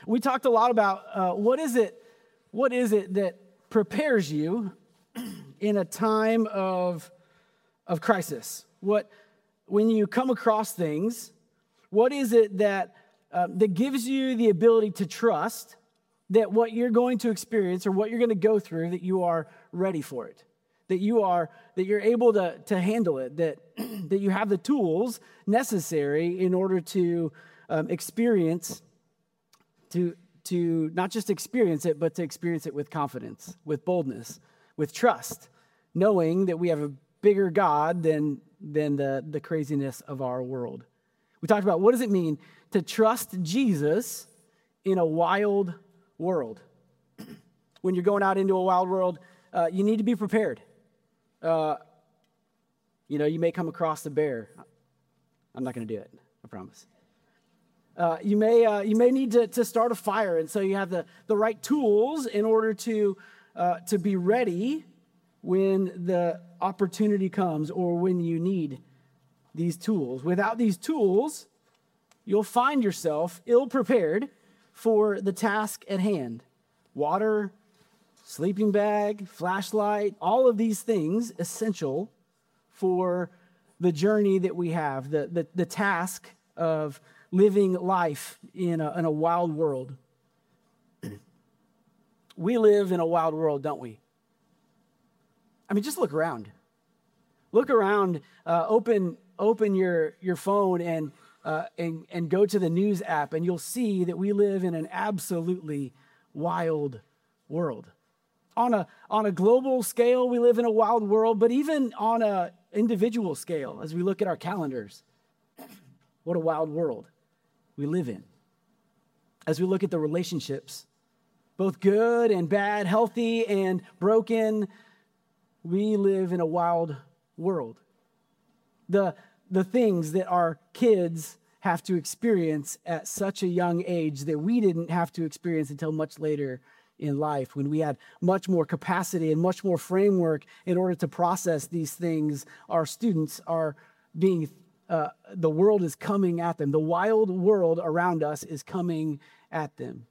we talked a lot about what is it that prepares you in a time of crisis. When you come across things, what is it that gives you the ability to trust that what you're going to experience or what you're going to go through, that you are ready for it, that you're able to handle it, that you have the tools necessary in order to experience, to not just experience it, but to experience it with confidence, with boldness, with trust, knowing that we have a bigger God than the craziness of our world. We talked about what does it mean to trust Jesus in a wild world. When you're going out into a wild world, you need to be prepared. You may come across a bear. I'm not going to do it, I promise. You may need to start a fire, and so you have the right tools in order to be ready when the opportunity comes or when you need these tools. Without these tools, you'll find yourself ill-prepared for the task at hand. Water, sleeping bag, flashlight, all of these things essential for the journey that we have, the task of living life in a wild world. We live in a wild world, don't we? I mean, just look around. Look around, open your phone and go to the news app, and you'll see that we live in an absolutely wild world. On a global scale, we live in a wild world, but even on an individual scale, as we look at our calendars, what a wild world we live in. As we look at the relationships, both good and bad, healthy and broken, we live in a wild world. The things that our kids have to experience at such a young age that we didn't have to experience until much later in life, when we had much more capacity and much more framework in order to process these things. Our students are being, the world is coming at them. The wild world around us is coming at them.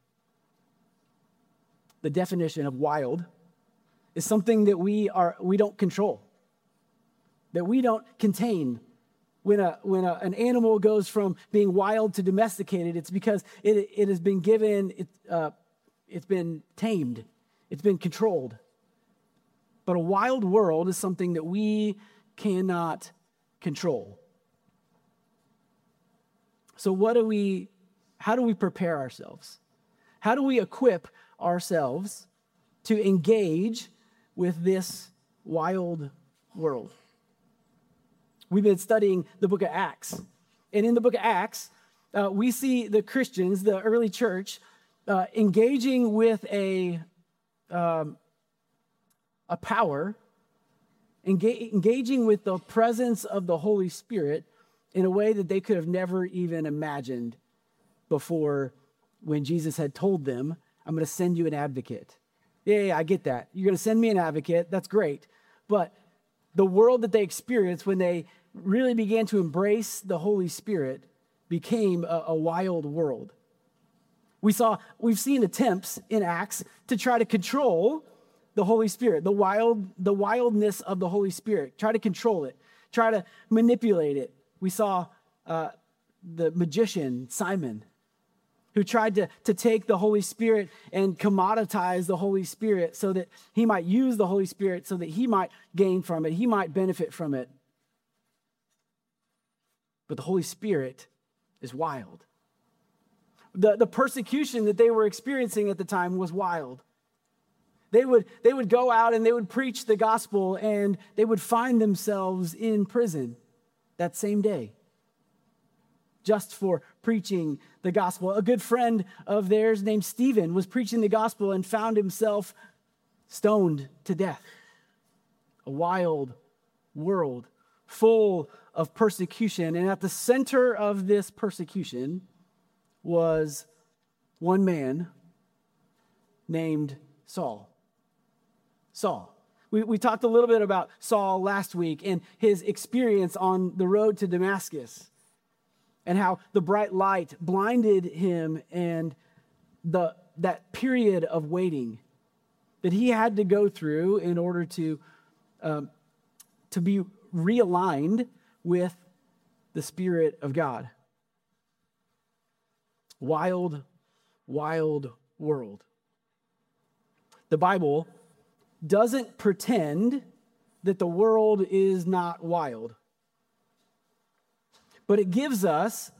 The definition of wild is something that we don't control, that we don't contain. When an animal goes from being wild to domesticated, it's because it has been given, it's been tamed, it's been controlled. But a wild world is something that we cannot control. So how do we prepare ourselves? How do we equip ourselves to engage with this wild world? We've been studying the book of Acts. And in the book of Acts, we see the Christians, the early church, engaging with a power, engaging with the presence of the Holy Spirit in a way that they could have never even imagined before, when Jesus had told them, I'm going to send you an advocate. Yeah, I get that. You're going to send me an advocate. That's great. But the world that they experienced when they really began to embrace the Holy Spirit became a wild world. We've seen attempts in Acts to try to control the Holy Spirit, the wildness of the Holy Spirit, try to control it, try to manipulate it. We saw the magician, Simon, who tried to take the Holy Spirit and commoditize the Holy Spirit so that he might use the Holy Spirit so that he might gain from it, he might benefit from it. But the Holy Spirit is wild. The persecution that they were experiencing at the time was wild. They would go out and they would preach the gospel, and they would find themselves in prison that same day just for preaching the gospel. A good friend of theirs named Stephen was preaching the gospel and found himself stoned to death. A wild world full of persecution. And at the center of this persecution was one man named Saul. Saul. We talked a little bit about Saul last week and his experience on the road to Damascus, and how the bright light blinded him and that period of waiting that he had to go through in order to be realigned with the Spirit of God. Wild, wild world. The Bible doesn't pretend that the world is not wild, but it gives us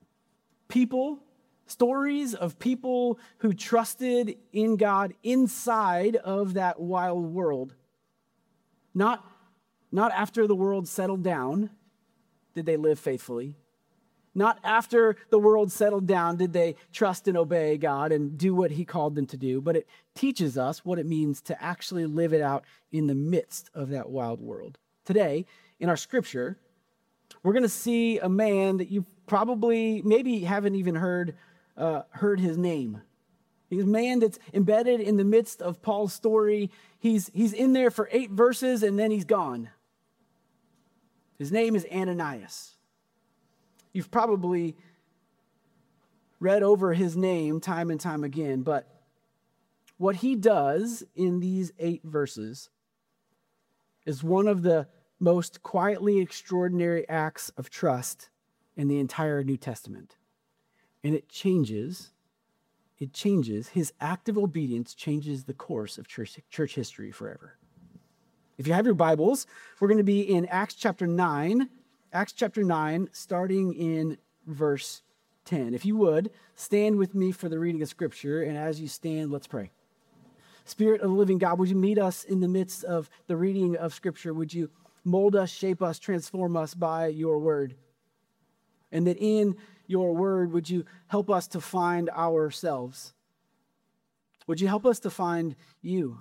stories of people who trusted in God inside of that wild world. Not after the world settled down did they live faithfully. Not after the world settled down did they trust and obey God and do what he called them to do, but it teaches us what it means to actually live it out in the midst of that wild world. Today, in our scripture, we're going to see a man that you probably maybe haven't even heard his name. He's a man that's embedded in the midst of Paul's story. He's in there for 8 verses and then he's gone. His name is Ananias. You've probably read over his name time and time again, but what he does in these 8 verses is one of the most quietly extraordinary acts of trust in the entire New Testament. And it changes, his act of obedience changes the course of church history forever. If you have your Bibles, we're going to be in Acts chapter 9, starting in verse 10. If you would, stand with me for the reading of Scripture, and as you stand, let's pray. Spirit of the living God, would you meet us in the midst of the reading of Scripture? Would you mold us, shape us, transform us by your word? And that in your word, would you help us to find ourselves? Would you help us to find you?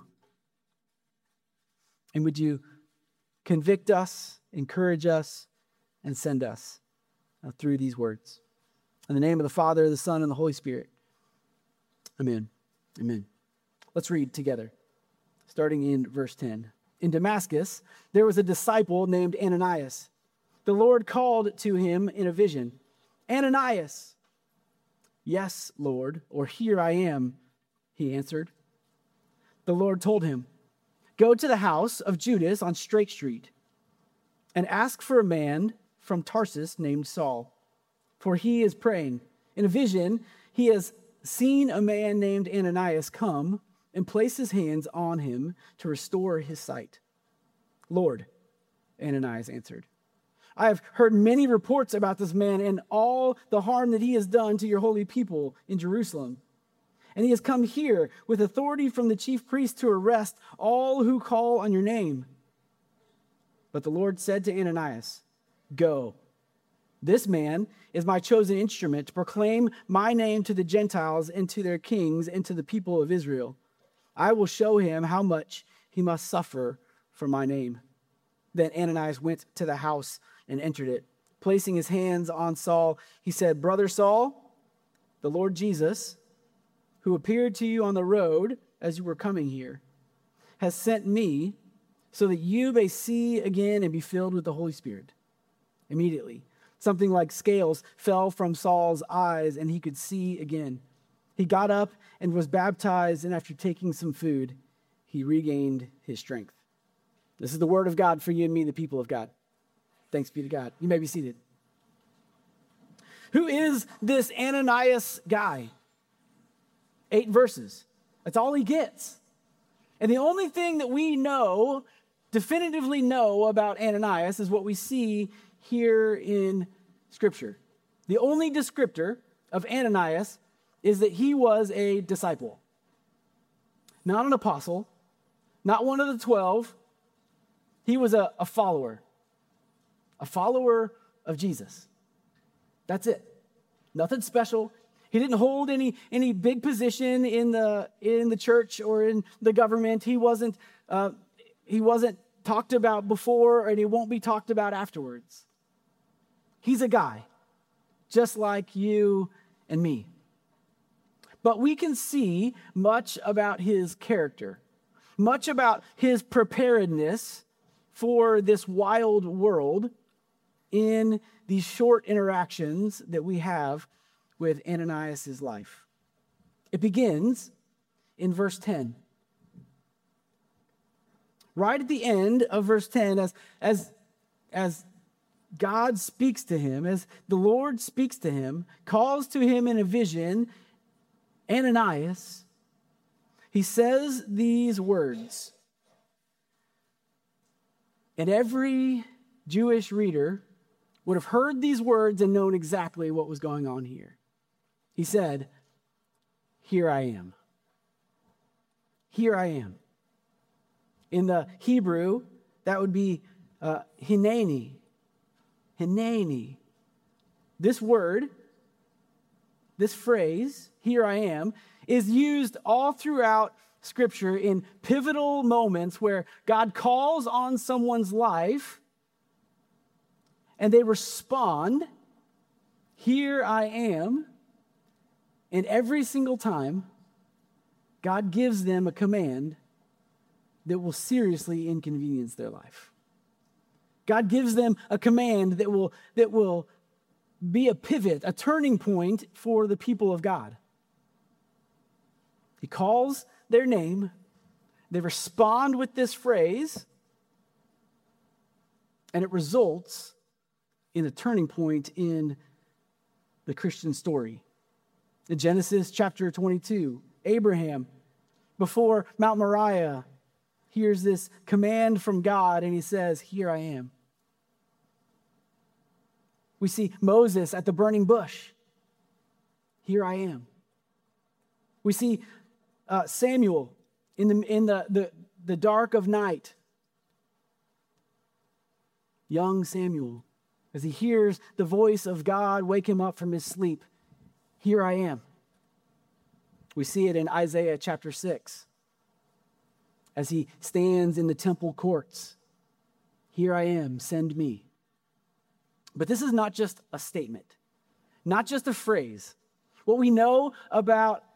And would you convict us, encourage us, and send us through these words? In the name of the Father, the Son, and the Holy Spirit. Amen. Amen. Let's read together, starting in verse 10. In Damascus, there was a disciple named Ananias. The Lord called to him in a vision, Ananias. Yes, Lord, or here I am, he answered. The Lord told him, go to the house of Judas on Straight Street and ask for a man from Tarsus named Saul, for he is praying. In a vision, he has seen a man named Ananias come and place his hands on him to restore his sight. Lord, Ananias answered, I have heard many reports about this man and all the harm that he has done to your holy people in Jerusalem. And he has come here with authority from the chief priest to arrest all who call on your name. But the Lord said to Ananias, go. This man is my chosen instrument to proclaim my name to the Gentiles and to their kings and to the people of Israel. I will show him how much he must suffer for my name. Then Ananias went to the house and entered it. Placing his hands on Saul, he said, Brother Saul, the Lord Jesus, who appeared to you on the road as you were coming here, has sent me so that you may see again and be filled with the Holy Spirit. Immediately, something like scales fell from Saul's eyes and he could see again. He got up and was baptized, and after taking some food, he regained his strength. This is the word of God for you and me, the people of God. Thanks be to God. You may be seated. Who is this Ananias guy? 8 verses. That's all he gets. And the only thing that we know, definitively know about Ananias is what we see here in Scripture. The only descriptor of Ananias is that he was a disciple. Not an apostle, not one of the 12. He was a follower of Jesus. That's it. Nothing special. He didn't hold any big position in the church or in the government. He wasn't talked about before, and he won't be talked about afterwards. He's a guy just like you and me. But we can see much about his character, much about his preparedness for this wild world in these short interactions that we have with Ananias' life. It begins in verse 10. Right at the end of verse 10, as God speaks to him, as the Lord speaks to him, calls to him in a vision, Ananias, he says these words. And every Jewish reader would have heard these words and known exactly what was going on here. He said, "Here I am. Here I am." In the Hebrew, that would be hineni. Hineni. This word, this phrase, "here I am," is used all throughout Scripture in pivotal moments where God calls on someone's life and they respond, "Here I am." And every single time, God gives them a command that will seriously inconvenience their life. God gives them a command that will be a pivot, a turning point for the people of God. He calls their name, they respond with this phrase, and it results in a turning point in the Christian story. In Genesis chapter 22, Abraham, before Mount Moriah, hears this command from God, and he says, "Here I am." We see Moses at the burning bush. "Here I am." We see Samuel in the dark of night. Young Samuel, as he hears the voice of God wake him up from his sleep. "Here I am." We see it in Isaiah chapter 6. As he stands in the temple courts, "Here I am, send me." But this is not just a statement, not just a phrase. What we know about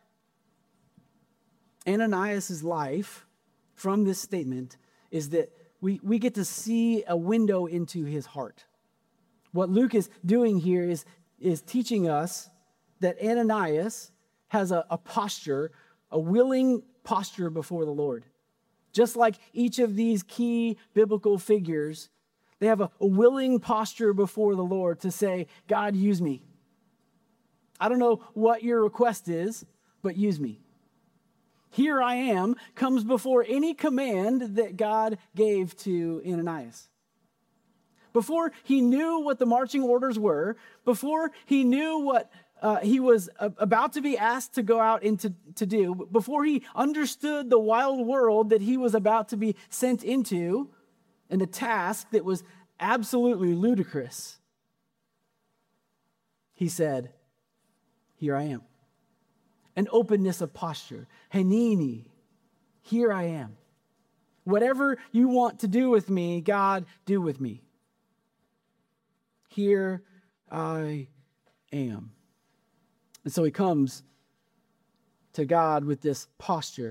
Ananias' life from this statement is that we get to see a window into his heart. What Luke is doing here is teaching us that Ananias has a posture, a willing posture before the Lord. Just like each of these key biblical figures, they have a willing posture before the Lord to say, "God, use me. I don't know what your request is, but use me." "Here I am" comes before any command that God gave to Ananias. Before he knew what the marching orders were, before he knew what he was about to be asked to go out and to do, before he understood the wild world that he was about to be sent into, and a task that was absolutely ludicrous, he said, "Here I am." An openness of posture. Hanini, "Here I am. Whatever you want to do with me, God, do with me. Here I am." And so he comes to God with this posture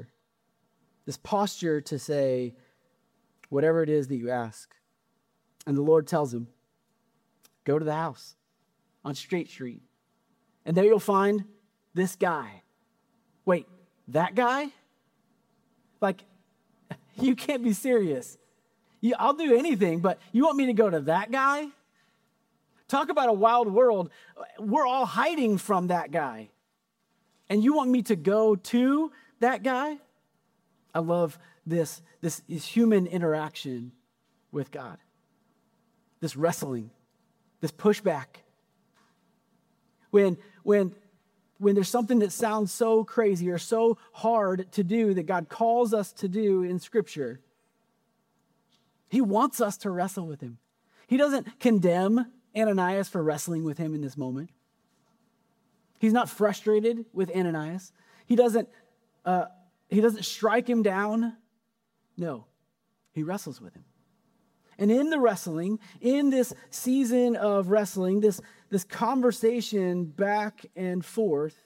to say, "Whatever it is that you ask." And the Lord tells him, "Go to the house on Straight Street, and there you'll find this guy." Wait, that guy? Like, you can't be serious. I'll do anything, but you want me to go to that guy? Talk about a wild world. We're all hiding from that guy. And you want me to go to that guy? I love this human interaction with God. This wrestling, this pushback. When there's something that sounds so crazy or so hard to do that God calls us to do in Scripture, he wants us to wrestle with him. He doesn't condemn Ananias for wrestling with him in this moment. He's not frustrated with Ananias. He doesn't strike him down. No, he wrestles with him. And in the wrestling, in this season of wrestling, this conversation back and forth,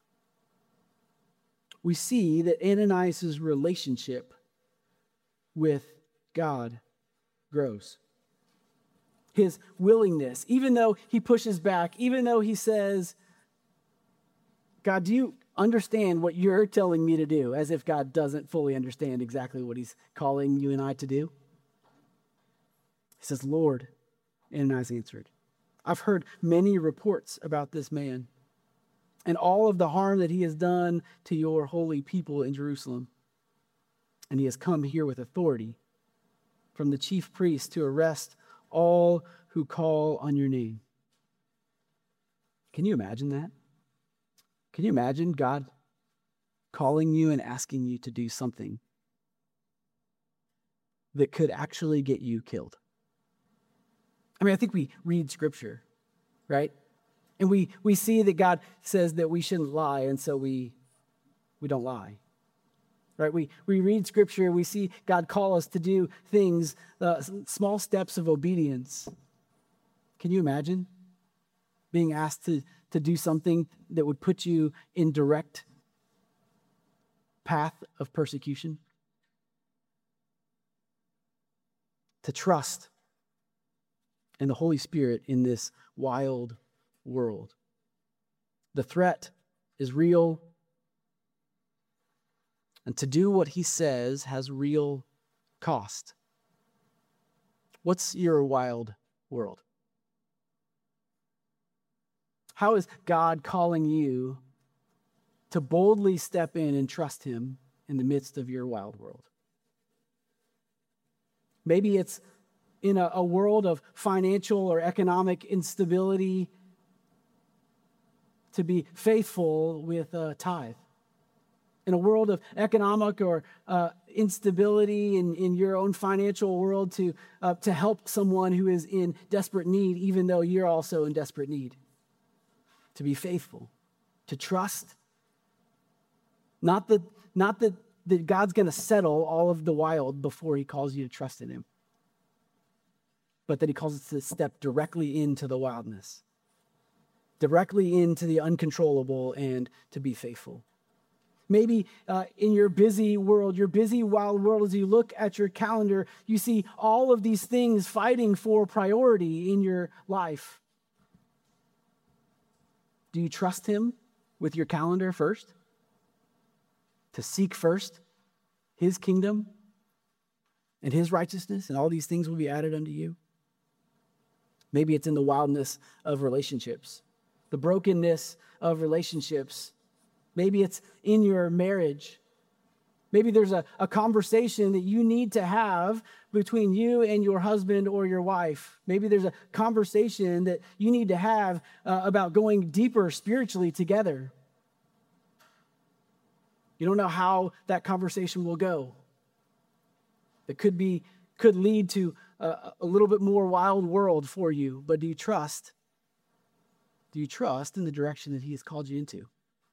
we see that Ananias' relationship with God grows. His willingness, even though he pushes back, even though he says, "God, do understand what you're telling me to do, as if God doesn't fully understand exactly what he's calling you and I to do. He says, Lord, Ananias answered, I've heard many reports about this man and all of the harm that he has done to your holy people in Jerusalem. And he has come here with authority from the chief priest to arrest all who call on your name. Can you imagine that? Can you imagine God calling you and asking you to do something that could actually get you killed? I mean, I think we read Scripture, right? And we see that God says that we shouldn't lie, and so we don't lie. Right? We read Scripture, we see God call us to do things, small steps of obedience. Can you imagine being asked to do something that would put you in direct path of persecution? To trust in the Holy Spirit in this wild world. The threat is real. And to do what he says has real cost. What's your wild world? How is God calling you to boldly step in and trust him in the midst of your wild world? Maybe it's in a world of financial or economic instability to be faithful with a tithe. In a world of economic or instability in your own financial world to help someone who is in desperate need, even though you're also in desperate need. To be faithful, to trust. Not that God's going to settle all of the wild before he calls you to trust in him, but that he calls us to step directly into the wildness, directly into the uncontrollable, and to be faithful. Maybe in your busy world, your busy, wild world, as you look at your calendar, you see all of these things fighting for priority in your life. Do you trust him with your calendar first? To seek first his kingdom and his righteousness, and all these things will be added unto you? Maybe it's in the wildness of relationships, the brokenness of relationships. Maybe it's in your marriage. Maybe there's a conversation that you need to have between you and your husband or your wife. Maybe there's a conversation that you need to have about going deeper spiritually together. You don't know how that conversation will go. It could lead to a little bit more wild world for you, but do you trust? Do you trust in the direction that he has called you into?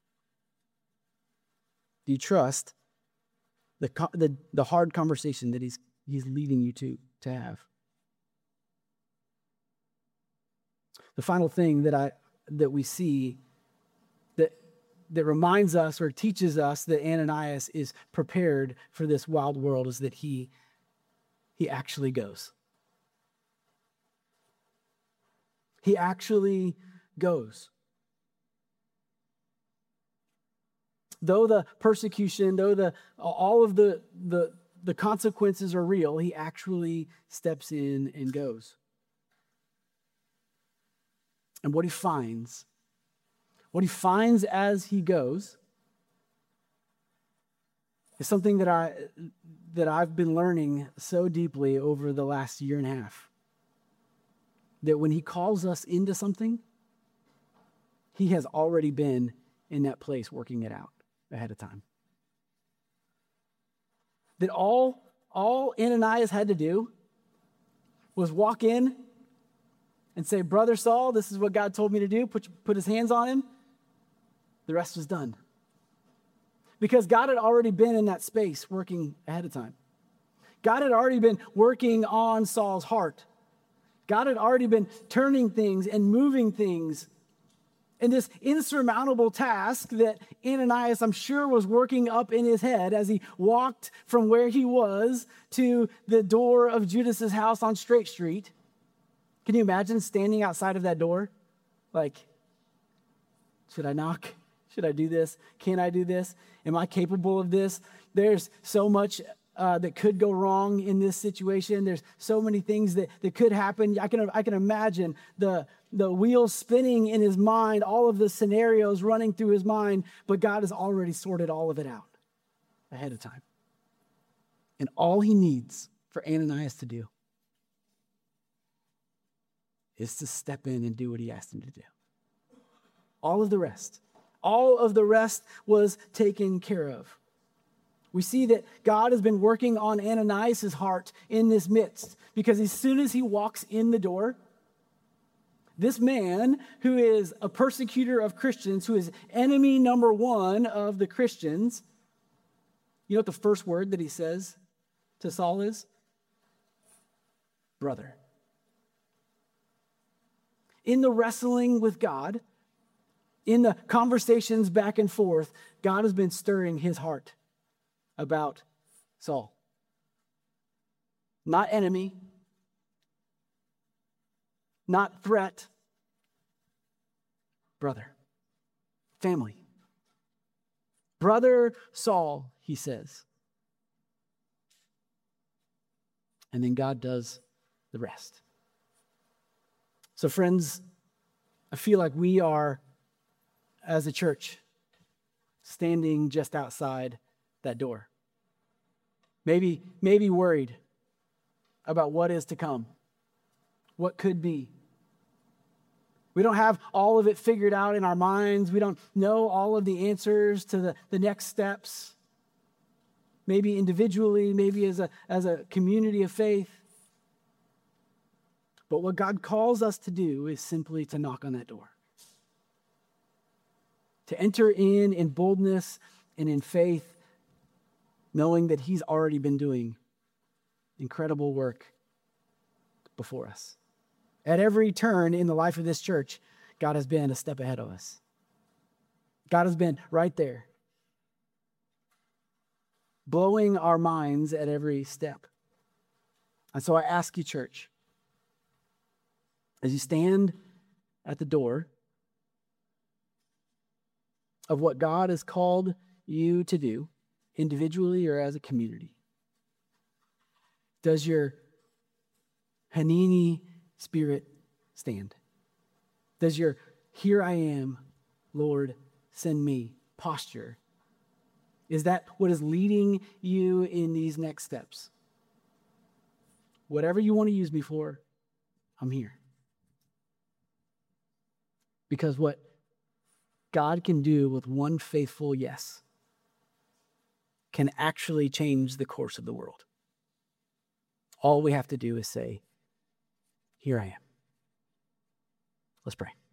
Do you trust the hard conversation that he's leading you to have? The final thing that we see that reminds us or teaches us that Ananias is prepared for this wild world is that he actually goes. He actually goes. Though the persecution, though all of the consequences are real, he actually steps in and goes. And what he finds as he goes is something that I've been learning so deeply over the last year and a half. That when he calls us into something, he has already been in that place working it out ahead of time. That all Ananias had to do was walk in and say, Brother Saul, this is what God told me to do. Put his hands on him. The rest was done. Because God had already been in that space working ahead of time. God had already been working on Saul's heart. God had already been turning things and moving things. And this insurmountable task that Ananias, I'm sure, was working up in his head as he walked from where he was to the door of Judas's house on Straight Street. Can you imagine standing outside of that door? Like, should I knock? Should I do this? Can I do this? Am I capable of this? There's so much that could go wrong in this situation. There's so many things that could happen. I can imagine the wheels spinning in his mind, all of the scenarios running through his mind, but God has already sorted all of it out ahead of time. And all he needs for Ananias to do is to step in and do what he asked him to do. All of the rest was taken care of. We see that God has been working on Ananias' heart in this midst, because as soon as he walks in the door, this man who is a persecutor of Christians, who is enemy number one of the Christians, you know what the first word that he says to Saul is? Brother. In the wrestling with God, in the conversations back and forth, God has been stirring his heart about Saul. Not enemy, not threat, brother, family. Brother Saul, he says. And then God does the rest. So friends, I feel like we are, as a church, standing just outside that door. Maybe worried about what is to come, what could be. We don't have all of it figured out in our minds. We don't know all of the answers to the next steps. Maybe individually, maybe as a community of faith. But what God calls us to do is simply to knock on that door. To enter in boldness and in faith, knowing that he's already been doing incredible work before us. At every turn in the life of this church, God has been a step ahead of us. God has been right there, blowing our minds at every step. And so I ask you, church, as you stand at the door of what God has called you to do, individually or as a community, does your Hanini spirit stand? Does your "here I am, Lord, send me" posture, is that what is leading you in these next steps? Whatever you want to use me for, I'm here. Because what God can do with one faithful yes can actually change the course of the world. All we have to do is say, "Here I am." Let's pray.